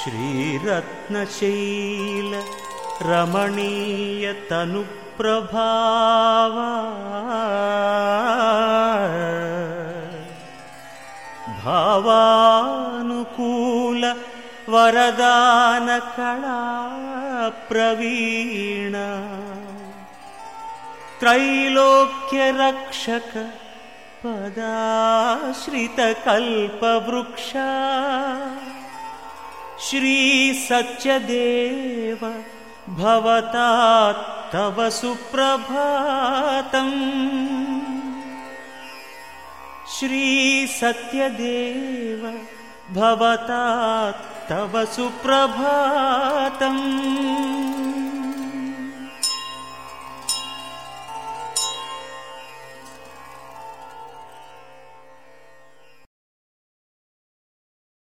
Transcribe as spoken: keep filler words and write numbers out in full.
श्रीरत्नशैल रमणीय तनुप्रभावा भावानुकूल वरदान कला प्रवीण त्रैलोक्य रक्षक पदाश्रित कल्पवृक्ष श्री सत्यदेव भवता तव सुप्रभातम् श्री सत्यदेव भवता तव सुप्रभातम्।